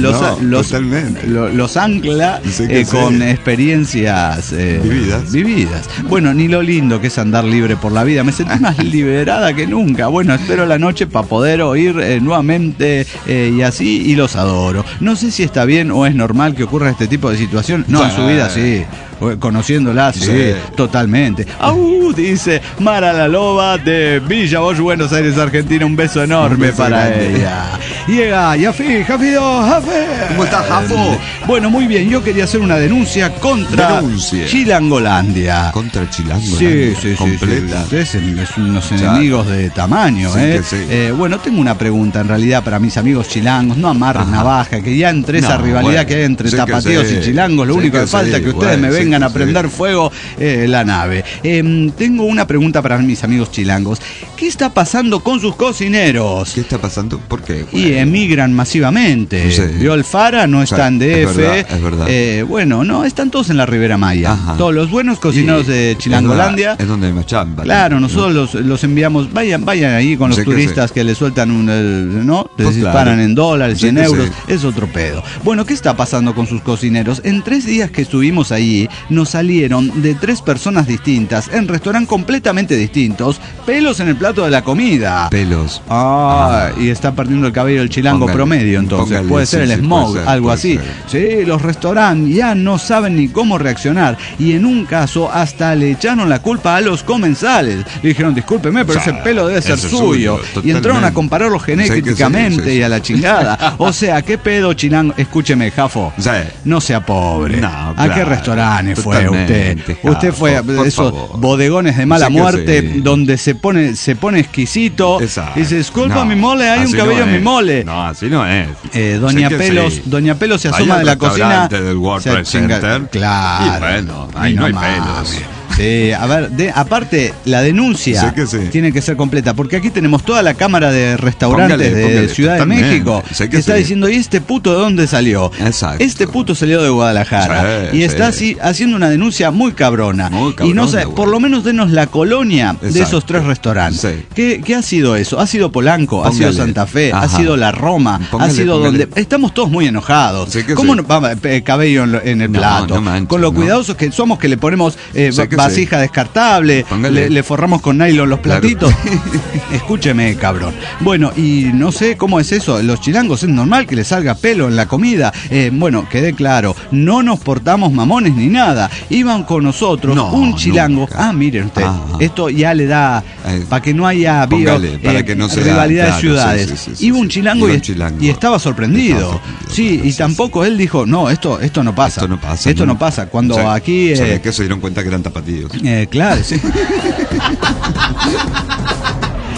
los ancla con experiencias vividas. Bueno, ni lo lindo que es andar libre por la vida. Me sentí más liberada que nunca. Bueno, espero la noche para poder oír nuevamente y así, y los adoro. No sé si está bien o es normal que ocurra este tipo de situación. No, en su vida sí. Conociéndola, sí, totalmente. Dice Mara la Loba de Villa Bosch, Buenos Aires, Argentina. Un beso enorme para ella. Llega Yafi, Jafido, Jafe. ¿Cómo estás, Jafo? Bueno, muy bien. Yo quería hacer una denuncia contra Chilangolandia. Contra Chilangolandia. Sí. Completa. Ustedes son unos enemigos de tamaño, Bueno, tengo una pregunta en realidad para mis amigos chilangos. No amarren navaja, que ya entre esa rivalidad que hay entre tapatíos y chilangos, lo único que falta es que ustedes me vengan a prender fuego la nave. Tengo una pregunta para mis amigos chilangos. ¿Qué está pasando con sus cocineros? ¿Qué está pasando? ¿Por qué? Y emigran masivamente. Vio el Fara, no está en DF. Es verdad. Bueno, no, están todos en la Ribera Maya. Todos los buenos cocineros de Chilangolandia. Es donde hay más chamba. Claro, nosotros los enviamos. Vayan ahí con los turistas que les sueltan ¿no? Les disparan en dólares, en euros. Es otro pedo. Bueno, ¿qué está pasando con sus cocineros? En 3 días que estuvimos allí, nos salieron de 3 personas distintas, en restaurantes completamente distintos, pelos en el plato de la comida. Pelos. Y está perdiendo el cabello el chilango promedio, entonces. Puede ser el smog, algo así. Sí, los restaurantes ya no saben ni cómo reaccionar. Y en un caso, hasta le echaron la culpa a los comensales. Le dijeron, discúlpeme, pero ese pelo debe ser suyo. Y entraron a compararlo genéticamente y a la chingada. O sea, ¿qué pedo, chilango? Escúcheme, Jafo. No sea pobre. ¿A qué restaurante fue usted? Usted fue a esos bodegones de mala muerte donde se pone exquisito. Y dice, disculpa, mi mole, hay un cabello en mi mole. No, así no es. Doña Pelos se asoma de la cocina. Del World Trade Center. Claro. Y bueno, ahí no hay pelos. Sí, a ver, aparte, la denuncia tiene que ser completa, porque aquí tenemos toda la Cámara de Restaurantes de Ciudad de México que está diciendo, ¿y este puto de dónde salió? Exacto. Este puto salió de Guadalajara y está así haciendo una denuncia muy cabrona. Y no sé, por lo menos denos la colonia de esos 3 restaurantes. ¿Qué ha sido eso? ¿Ha sido Polanco? ¿Ha sido Santa Fe? ¿Ha sido La Roma? ¿Ha sido donde? Estamos todos muy enojados. ¿Cómo cabello en el plato? Con lo cuidadosos que somos, que le ponemos vasija descartable, le forramos con nylon los platitos. Escúcheme, cabrón. Bueno, y no sé cómo es eso. Los chilangos es normal que le salga pelo en la comida. Bueno, quede claro, no nos portamos mamones ni nada. Iban con nosotros un chilango. Miren usted, esto ya le da para que no haya para que no sea rivalidad de ciudades. Iba un chilango y estaba sorprendido. Sí, y tampoco él dijo, no, esto no pasa. Esto no pasa. Cuando aquí ¿sabes qué? Se dieron cuenta que eran tapatíos. Claro, sí.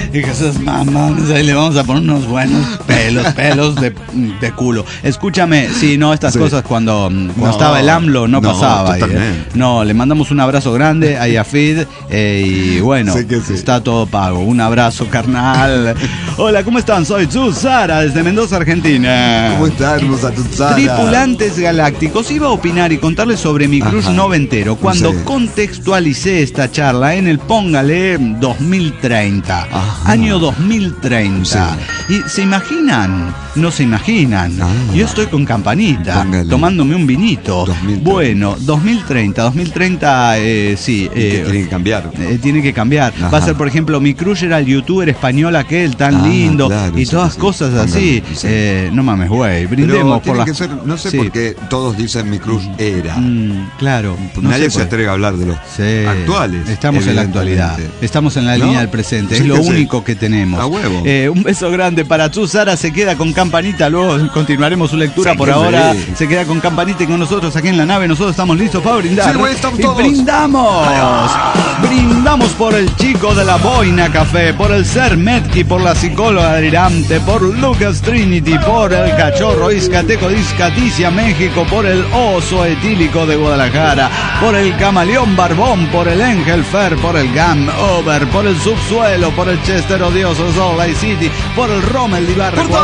Y Jesús, mamá, ahí le vamos a poner unos buenos pelos de culo. Escúchame, sí, no, estas cosas cuando estaba el AMLO no pasaba. No, le mandamos un abrazo grande a Yafid y bueno, sí. Está todo pago. Un abrazo, carnal. Hola, ¿cómo están? Soy Susara desde Mendoza, Argentina. ¿Cómo estás, hermosa Susara? Tripulantes galácticos, iba a opinar y contarles sobre mi crush noventero cuando contextualicé esta charla en el Póngale 2030. Año 2030. Sí. ¿Y se imaginan? No se imaginan. Yo estoy con Campanita, tomándome un vinito. 2030. Bueno, 2030, sí. Tiene que cambiar. Tiene que cambiar. Va a ser, por ejemplo, mi crush era el youtuber español aquel tan lindo, claro, y todas cosas así. No mames, güey. Brindemos por que ser, no sé por qué todos dicen mi crush era. Claro. Nadie se atreve a hablar de los actuales. Estamos en la actualidad. Estamos en la línea del presente. Es lo único que tenemos. A huevo. Un beso grande para tú, Sara. Se queda con Campanita. Luego continuaremos su lectura. Por ahora se queda con Campanita y con nosotros aquí en la nave. Nosotros estamos listos para brindar. Sí, güey, estamos y todos. ¡Brindamos! Brindamos por el chico de la boina café, por el ser Metki, por la psicóloga delirante, por Lucas Trinity, por el cachorro Izcateco de Izcaticia, México, por el oso etílico de Guadalajara, por el camaleón barbón, por el Ángel Fer, por el Gam Over, por el subsuelo, por el Chester odioso Salt Lake City, por el Rommel de Ibarra, por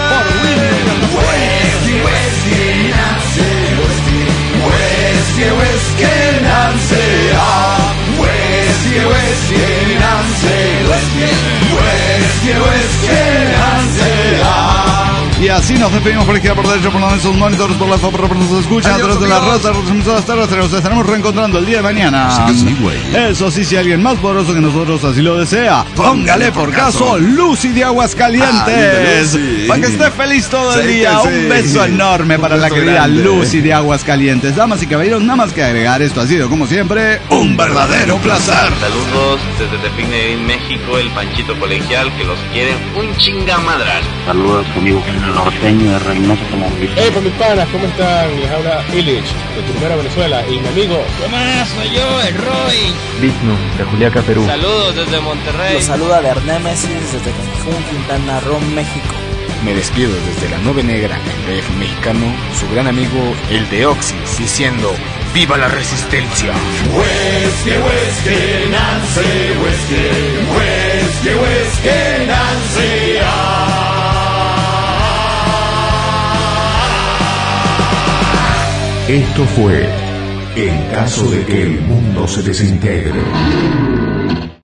y así nos despedimos por izquierda, por derecha, por los esos monitores, por la FAP, por nos escuchan a través de las razas, las terrestres. Nos estaremos reencontrando el día de mañana. Eso sí, si alguien más poderoso que nosotros así lo desea, póngale por caso Lucy de Aguascalientes. Para que esté feliz todo el día. Un beso enorme para la querida Lucy de Aguascalientes. Damas y caballeros, nada más que agregar, esto ha sido como siempre un verdadero placer. Saludos desde Tepine, México, el Panchito Colegial, que los quiere un chingamadral. Saludos amigos norteño de Reynosa, Tamaulipas. Pues mis panas, ¿cómo están? Les habla Illich de Turbera, Venezuela, y mi amigo. ¿Qué más? Soy yo, el Roy. Vigno de Juliaca, Perú. Saludos desde Monterrey. Los saluda de Nemesis desde Cancún, Quintana Roo, México. Me despido desde la Nube Negra, el DF mexicano, su gran amigo el de Oxys, diciendo ¡viva la resistencia! Whisky, whisky, Nancy, whisky, whisky, whisky, Nancy. Esto fue En caso de que el mundo se desintegre.